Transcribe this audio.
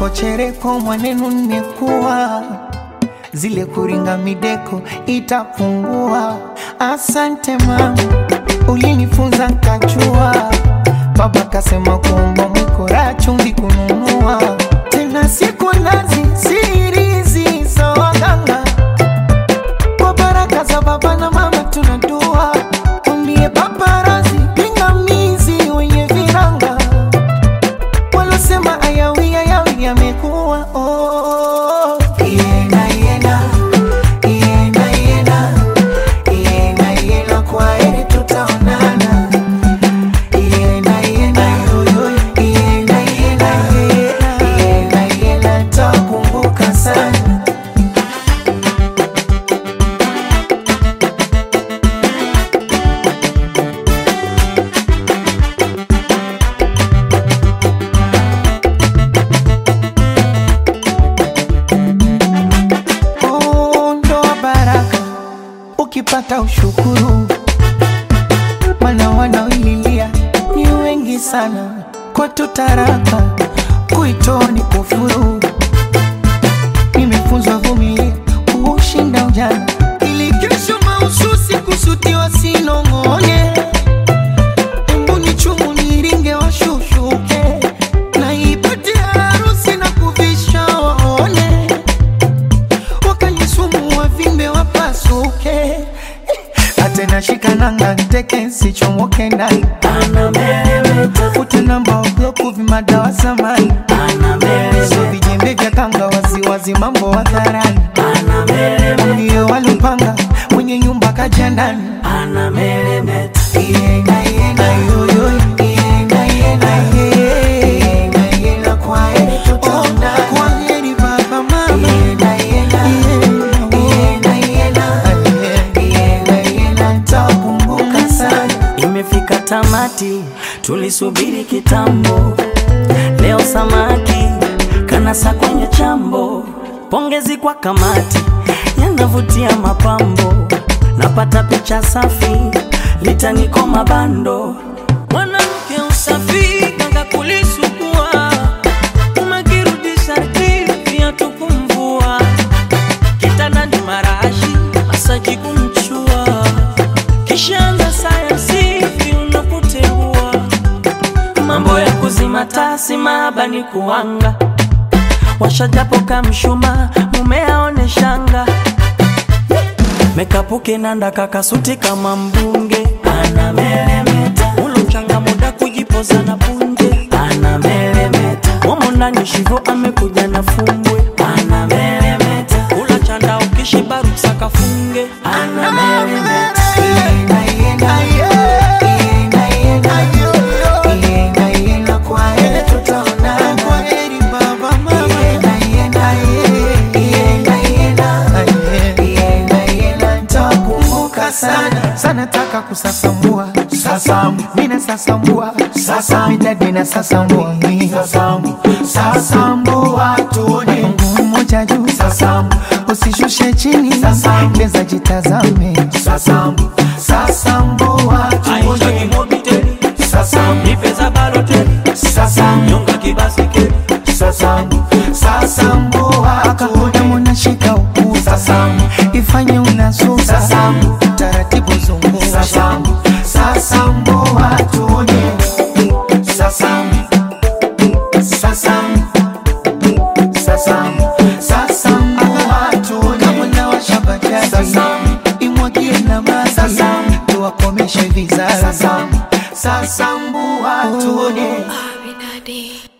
chereko chereko mwanenu nimekuwa, zile kuringa mideko itapungua. Asante mama, ulinifunza nkachua. Baba kasema kuomba mwikora chumvi kununua. Tena siku nazi sirizi za waganga, kwa baraka za baba na mama tunadua. Umbie paparazi pingamizi wenye viranga, walosema ayawi yamekuwa. Oh, yena yena yena yena yena yena, kwa heri tutaonana. Yena yena yo yena yena yena yena, takumbuka sana. Ukipata ushukuru, mana wanaoililia ni wengi sana. Kwa tutaraka kuitoa ni kufuru. Nimefunzwa vumilia kushinda ujana, ili kesho mahususi kusutiwa sinongone. Embu ni chumu niringe washushuke, na ipate harusi na kuvisha waone. Wakanyisumu wavimbe wapasuke, atena shikananga teke sichomoke ndani. Ute namba obloku vimadawa samani. So vijembe vya kanga wazi mambo hadharani. Ndiyo walupanga mwenye nyumba kaja ndani. Yena yena yoyo yena yena yena yena, kwa heri tutaonana. Kwa heri baba mama. Yena yena yena yena yena, takumbuka sana. Imefika tamati, tulisubiri kitambo. Leo samaki kanasa kwenye chambo. Pongezi kwa kamati, yanavutia mapambo. Napata picha safi, litaniko mabando. Mwanamke usafi, kanga kulisukua. Umekirudisha pia tukumvua. Kitanda ni marashi, masaji kumchua. Kishanga sayansi, unapoteua. Mambo ya kuzima tasi mahaba ni kuanga. Washajapo kamshuma, mume aone shanga. Mekapuke nanda kakasuti kama mbunge. Anameremeta, ulu mchanga muda kujipoza na punje. Anameremeta, momo ndani shivo amekuja na fumbwe. Anameremeta, ula chanda ukishiba ruksa funge. Anameremeta, Yena yena yena yena yena, kwa heri tutaonana. Kwa heri baba mama. Yena yena yena yena yena, takumbuka sana. Sana taka kusasambua sasambu, mina sasambua sasambu, midadi na sasambua sasambu sasambua tuone. Mungu mmoja juu sasambu, usishushe chini sasambu, leza jitazame sasambu sasambua tuone. Sasambu nipeza baloteli. sasambu Nyonga kibasikeli. sasambu sasambua tuone. Mwana shika ukuu sasambu, ifanye unasu sasambu, taratibu zungu sasambu sasambua tuone. Sasambu sasambu sasambu sasambua tuone. Kama na washabajadi sasambu, imwagie na maji sasambu, tuwakomeshe vizazi sasambu sasambua tuone. Abinadi.